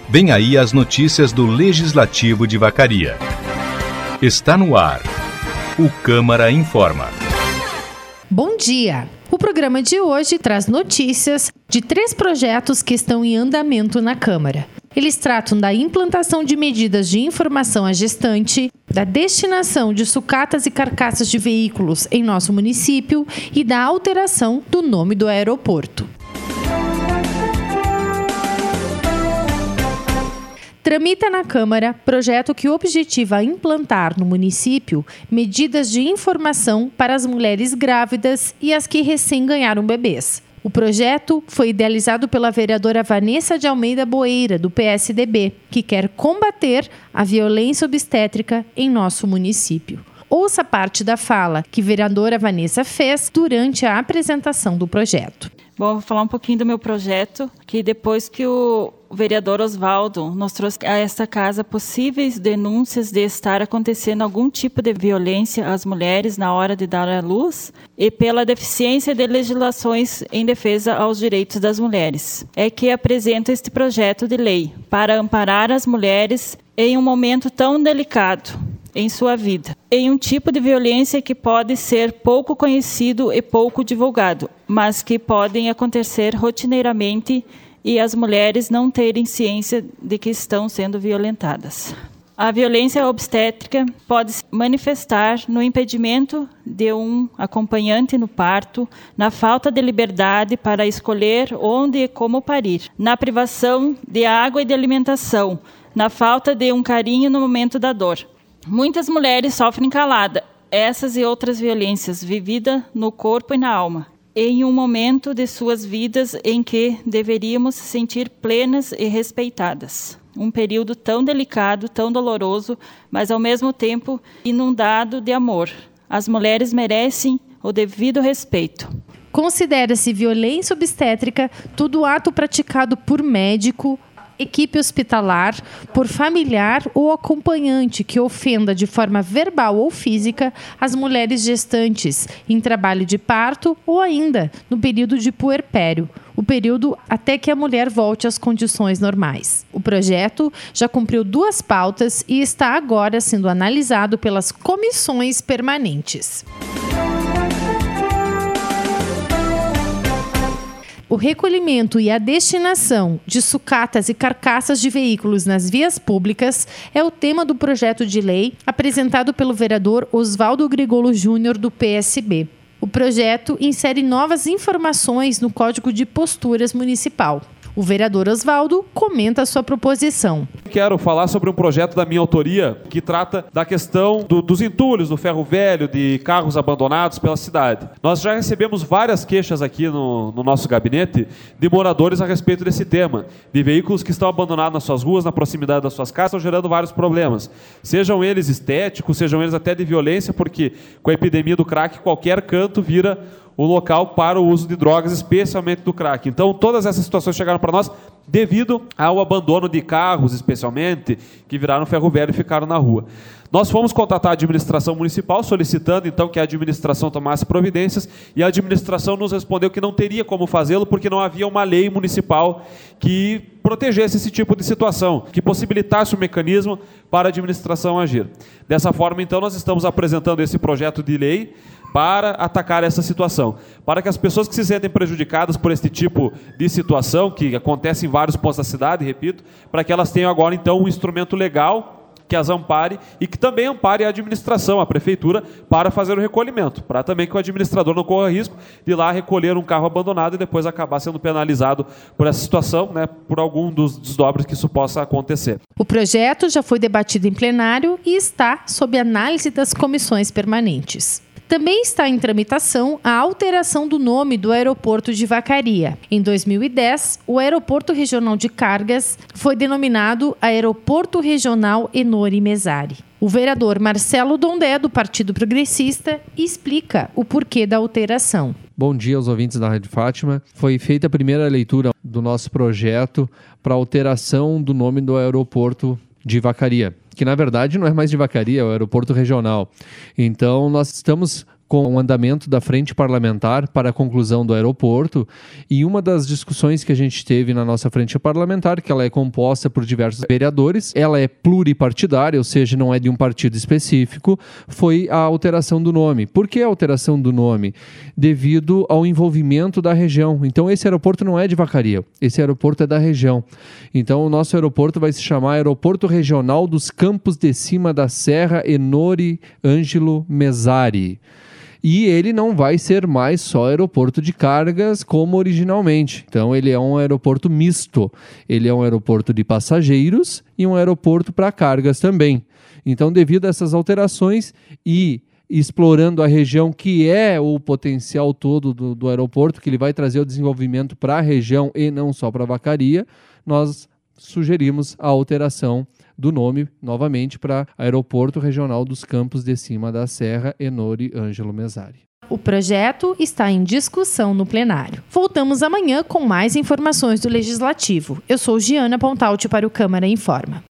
Vem aí as notícias do Legislativo de Vacaria. Está no ar. O Câmara Informa. Bom dia! O programa de hoje traz notícias de 3 projetos que estão em andamento na Câmara. Eles tratam da implantação de medidas de informação à gestante, da destinação de sucatas e carcaças de veículos em nosso município e da alteração do nome do aeroporto. Tramita na Câmara projeto que objetiva implantar no município medidas de informação para as mulheres grávidas e as que recém ganharam bebês. O projeto foi idealizado pela vereadora Vanessa de Almeida Boeira, do PSDB, que quer combater a violência obstétrica em nosso município. Ouça parte da fala que a vereadora Vanessa fez durante a apresentação do projeto. Bom, vou falar um pouquinho do meu projeto, que depois que o vereador Osvaldo nos trouxe a esta casa possíveis denúncias de estar acontecendo algum tipo de violência às mulheres na hora de dar à luz e pela deficiência de legislações em defesa aos direitos das mulheres, é que apresento este projeto de lei para amparar as mulheres em um momento tão delicado em sua vida, em um tipo de violência que pode ser pouco conhecido e pouco divulgado, mas que podem acontecer rotineiramente e as mulheres não terem ciência de que estão sendo violentadas. A violência obstétrica pode se manifestar no impedimento de um acompanhante no parto, na falta de liberdade para escolher onde e como parir, na privação de água e de alimentação, na falta de um carinho no momento da dor. Muitas mulheres sofrem calada essas e outras violências vividas no corpo e na alma, em um momento de suas vidas em que deveríamos se sentir plenas e respeitadas. Um período tão delicado, tão doloroso, mas ao mesmo tempo inundado de amor. As mulheres merecem o devido respeito. Considera-se violência obstétrica todo ato praticado por médico, equipe hospitalar, por familiar ou acompanhante que ofenda de forma verbal ou física as mulheres gestantes em trabalho de parto ou ainda no período de puerpério, o período até que a mulher volte às condições normais. O projeto já cumpriu 2 pautas e está agora sendo analisado pelas comissões permanentes. O recolhimento e a destinação de sucatas e carcaças de veículos nas vias públicas é o tema do projeto de lei apresentado pelo vereador Osvaldo Grigolo Júnior, do PSB. O projeto insere novas informações no Código de Posturas Municipal. O vereador Osvaldo comenta a sua proposição. Quero falar sobre um projeto da minha autoria que trata da questão dos entulhos, do ferro velho, de carros abandonados pela cidade. Nós já recebemos várias queixas aqui no nosso gabinete de moradores a respeito desse tema, de veículos que estão abandonados nas suas ruas, na proximidade das suas casas, estão gerando vários problemas. Sejam eles estéticos, sejam eles até de violência, porque com a epidemia do crack, qualquer canto vira o local para o uso de drogas, especialmente do crack. Então, todas essas situações chegaram para nós devido ao abandono de carros, especialmente, que viraram ferro velho e ficaram na rua. Nós fomos contatar a administração municipal, solicitando, então, que a administração tomasse providências, e a administração nos respondeu que não teria como fazê-lo, porque não havia uma lei municipal que protegesse esse tipo de situação, que possibilitasse um mecanismo para a administração agir. Dessa forma, então, nós estamos apresentando esse projeto de lei para atacar essa situação, para que as pessoas que se sentem prejudicadas por esse tipo de situação, que acontece em vários pontos da cidade, repito, para que elas tenham agora, então, um instrumento legal que as ampare e que também ampare a administração, a prefeitura, para fazer o recolhimento, para também que o administrador não corra risco de ir lá recolher um carro abandonado e depois acabar sendo penalizado por essa situação, né, por algum dos desdobres que isso possa acontecer. O projeto já foi debatido em plenário e está sob análise das comissões permanentes. Também está em tramitação a alteração do nome do aeroporto de Vacaria. Em 2010, o Aeroporto Regional de Cargas foi denominado Aeroporto Regional Enori Mesari. O vereador Marcelo Dondé, do Partido Progressista, explica o porquê da alteração. Bom dia aos ouvintes da Rádio Fátima. Foi feita a primeira leitura do nosso projeto para alteração do nome do aeroporto de Vacaria, que na verdade não é mais de Vacaria, é o aeroporto regional. Então nós estamos com o andamento da frente parlamentar para a conclusão do aeroporto, e uma das discussões que a gente teve na nossa frente parlamentar, que ela é composta por diversos vereadores, ela é pluripartidária, ou seja, não é de um partido específico, foi a alteração do nome. Por que a alteração do nome? Devido ao envolvimento da região. Então esse aeroporto não é de Vacaria, esse aeroporto é da região. Então o nosso aeroporto vai se chamar Aeroporto Regional dos Campos de Cima da Serra Enori Ângelo Mesari. E ele não vai ser mais só aeroporto de cargas como originalmente. Então ele é um aeroporto misto. Ele é um aeroporto de passageiros e um aeroporto para cargas também. Então, devido a essas alterações e explorando a região que é o potencial todo do aeroporto, que ele vai trazer o desenvolvimento para a região e não só para Vacaria, nós sugerimos a alteração do nome, novamente, para Aeroporto Regional dos Campos de Cima da Serra Enori Ângelo Mesari. O projeto está em discussão no plenário. Voltamos amanhã com mais informações do Legislativo. Eu sou Giana Pontalti para o Câmara Informa.